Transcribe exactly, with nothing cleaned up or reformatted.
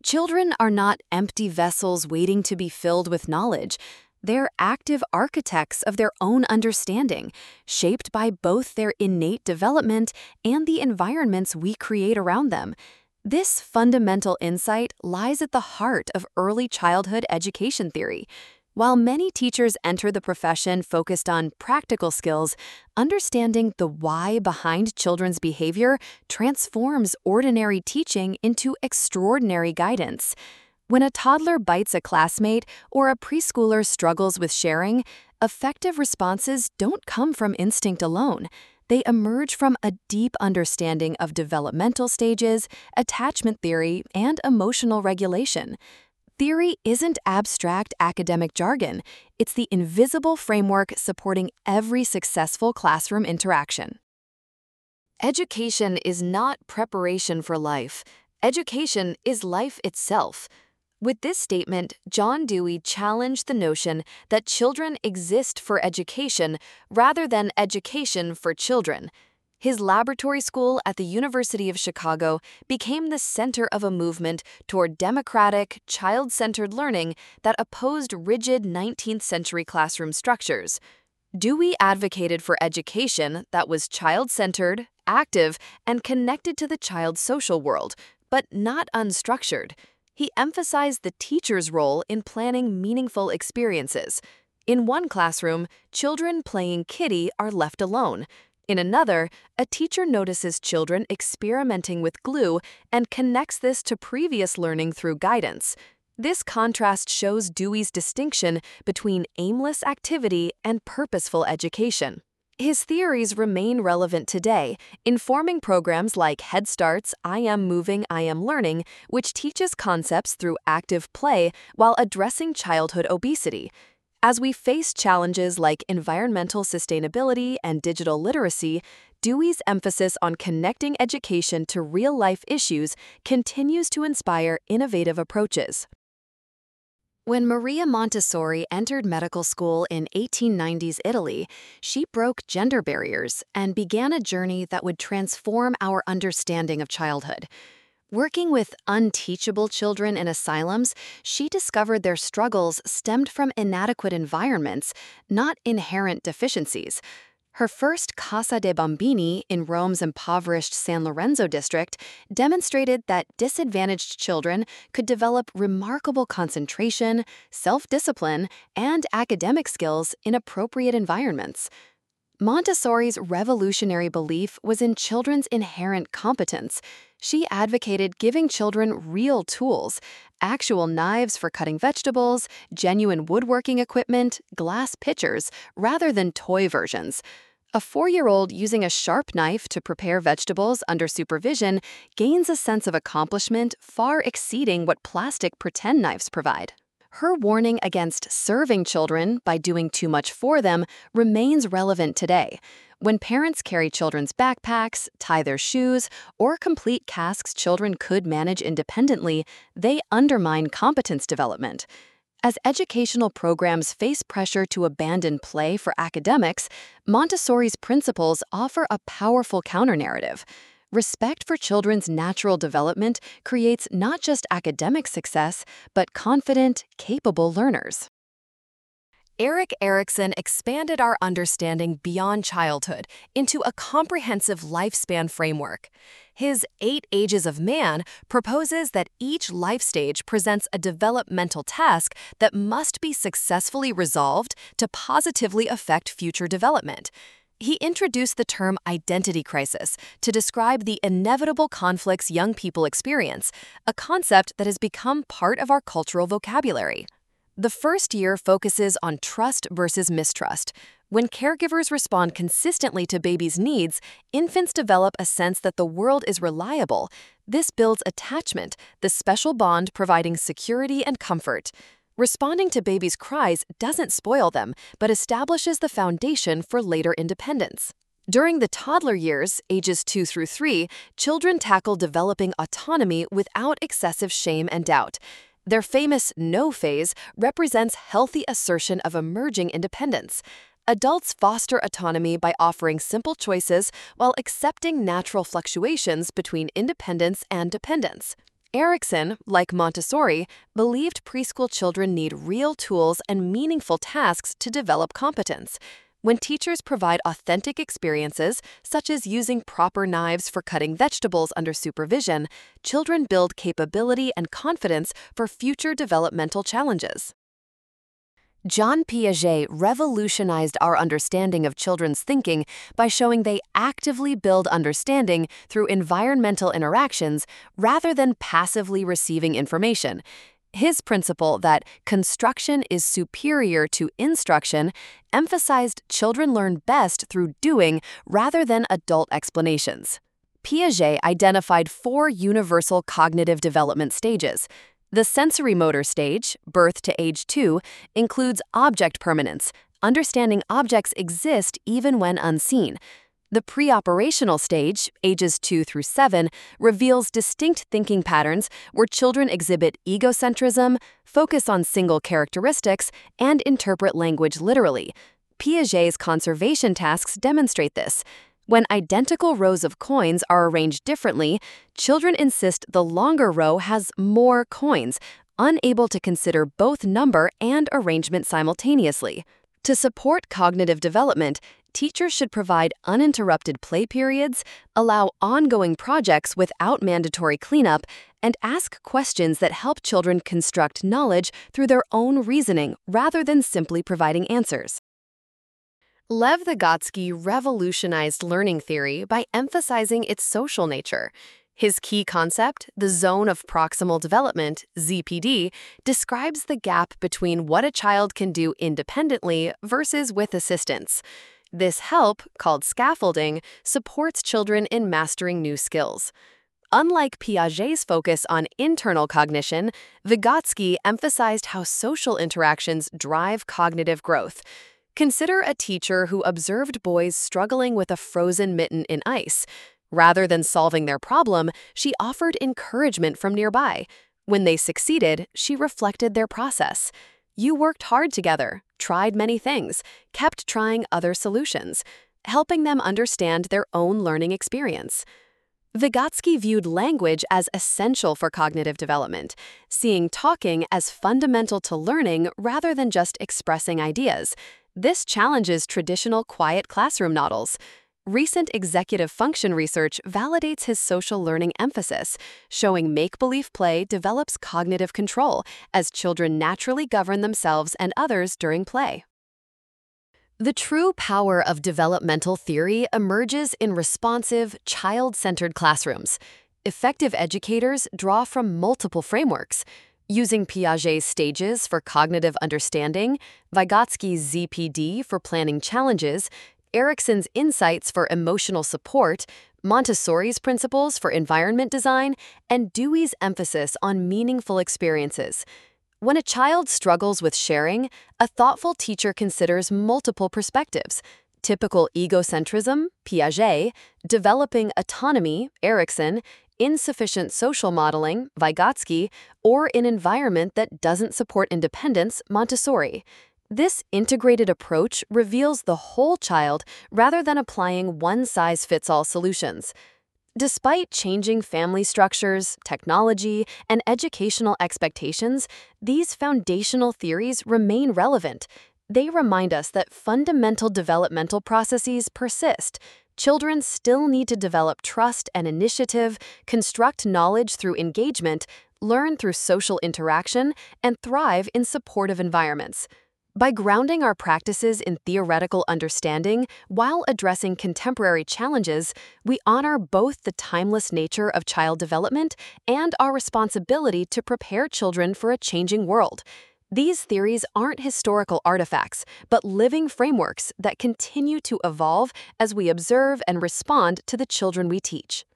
Children are not empty vessels waiting to be filled with knowledge. They're active architects of their own understanding, shaped by both their innate development and the environments we create around them. This fundamental insight lies at the heart of early childhood education theory. While many teachers enter the profession focused on practical skills, understanding the why behind children's behavior transforms ordinary teaching into extraordinary guidance. When a toddler bites a classmate or a preschooler struggles with sharing, effective responses don't come from instinct alone. They emerge from a deep understanding of developmental stages, attachment theory, and emotional regulation. Theory isn't abstract academic jargon. It's the invisible framework supporting every successful classroom interaction. Education is not preparation for life. Education is life itself. With this statement, John Dewey challenged the notion that children exist for education rather than education for children. His laboratory school at the University of Chicago became the center of a movement toward democratic, child-centered learning that opposed rigid nineteenth century classroom structures. Dewey advocated for education that was child-centered, active, and connected to the child's social world, but not unstructured. He emphasized the teacher's role in planning meaningful experiences. In one classroom, children playing kitty are left alone. In another, a teacher notices children experimenting with glue and connects this to previous learning through guidance. This contrast shows Dewey's distinction between aimless activity and purposeful education. His theories remain relevant today, informing programs like Head Start's I Am Moving, I Am Learning, which teaches concepts through active play while addressing childhood obesity. As we face challenges like environmental sustainability and digital literacy, Dewey's emphasis on connecting education to real-life issues continues to inspire innovative approaches. When Maria Montessori entered medical school in eighteen nineties Italy, she broke gender barriers and began a journey that would transform our understanding of childhood. Working with unteachable children in asylums, she discovered their struggles stemmed from inadequate environments, not inherent deficiencies. Her first Casa dei Bambini in Rome's impoverished San Lorenzo district demonstrated that disadvantaged children could develop remarkable concentration, self-discipline, and academic skills in appropriate environments. Montessori's revolutionary belief was in children's inherent competence. She advocated giving children real tools, actual knives for cutting vegetables, genuine woodworking equipment, glass pitchers, rather than toy versions. A four-year-old using a sharp knife to prepare vegetables under supervision gains a sense of accomplishment far exceeding what plastic pretend knives provide. Her warning against serving children by doing too much for them remains relevant today. When parents carry children's backpacks, tie their shoes, or complete tasks children could manage independently, they undermine competence development. As educational programs face pressure to abandon play for academics, Montessori's principles offer a powerful counter-narrative. Respect for children's natural development creates not just academic success, but confident, capable learners. Erik Erikson expanded our understanding beyond childhood into a comprehensive lifespan framework. His Eight Ages of Man proposes that each life stage presents a developmental task that must be successfully resolved to positively affect future development. He introduced the term identity crisis to describe the inevitable conflicts young people experience, a concept that has become part of our cultural vocabulary. The first year focuses on trust versus mistrust. When caregivers respond consistently to babies' needs, infants develop a sense that the world is reliable. This builds attachment, the special bond providing security and comfort. Responding to babies' cries doesn't spoil them, but establishes the foundation for later independence. During the toddler years, ages two through three, children tackle developing autonomy without excessive shame and doubt. Their famous no phase represents healthy assertion of emerging independence. Adults foster autonomy by offering simple choices while accepting natural fluctuations between independence and dependence. Erikson, like Montessori, believed preschool children need real tools and meaningful tasks to develop competence. When teachers provide authentic experiences, such as using proper knives for cutting vegetables under supervision, children build capability and confidence for future developmental challenges. John Piaget revolutionized our understanding of children's thinking by showing they actively build understanding through environmental interactions rather than passively receiving information. His principle that construction is superior to instruction emphasized children learn best through doing rather than adult explanations. Piaget identified four universal cognitive development stages. The sensory-motor stage, birth to age two, includes object permanence, understanding objects exist even when unseen. The pre-operational stage, ages two through seven, reveals distinct thinking patterns where children exhibit egocentrism, focus on single characteristics, and interpret language literally. Piaget's conservation tasks demonstrate this. When identical rows of coins are arranged differently, children insist the longer row has more coins, unable to consider both number and arrangement simultaneously. To support cognitive development, teachers should provide uninterrupted play periods, allow ongoing projects without mandatory cleanup, and ask questions that help children construct knowledge through their own reasoning rather than simply providing answers. Lev Vygotsky revolutionized learning theory by emphasizing its social nature. His key concept, the zone of proximal development, Z P D, describes the gap between what a child can do independently versus with assistance. This help, called scaffolding, supports children in mastering new skills. Unlike Piaget's focus on internal cognition, Vygotsky emphasized how social interactions drive cognitive growth. Consider a teacher who observed boys struggling with a frozen mitten in ice. Rather than solving their problem, she offered encouragement from nearby. When they succeeded, she reflected their process. You worked hard together, tried many things, kept trying other solutions, helping them understand their own learning experience. Vygotsky viewed language as essential for cognitive development, seeing talking as fundamental to learning rather than just expressing ideas. This challenges traditional quiet classroom models. Recent executive function research validates his social learning emphasis, showing make-believe play develops cognitive control as children naturally govern themselves and others during play. The true power of developmental theory emerges in responsive, child-centered classrooms. Effective educators draw from multiple frameworks. Using Piaget's stages for cognitive understanding, Vygotsky's Z P D for planning challenges, Erikson's insights for emotional support, Montessori's principles for environment design, and Dewey's emphasis on meaningful experiences. When a child struggles with sharing, a thoughtful teacher considers multiple perspectives: typical egocentrism, Piaget; developing autonomy, Erikson; insufficient social modeling, Vygotsky; or an environment that doesn't support independence, Montessori. This integrated approach reveals the whole child rather than applying one-size-fits-all solutions. Despite changing family structures, technology, and educational expectations, these foundational theories remain relevant. They remind us that fundamental developmental processes persist. Children still need to develop trust and initiative, construct knowledge through engagement, learn through social interaction, and thrive in supportive environments. By grounding our practices in theoretical understanding while addressing contemporary challenges, we honor both the timeless nature of child development and our responsibility to prepare children for a changing world. These theories aren't historical artifacts, but living frameworks that continue to evolve as we observe and respond to the children we teach.